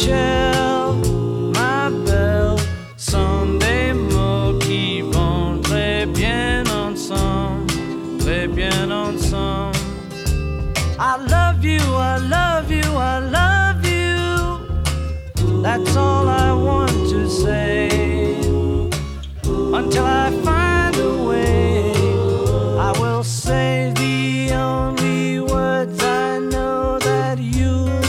Michelle, ma belle, sont des mots qui vont très bien ensemble, très bien ensemble. I love you, I love you, I love you. That's all I want to say until I find a way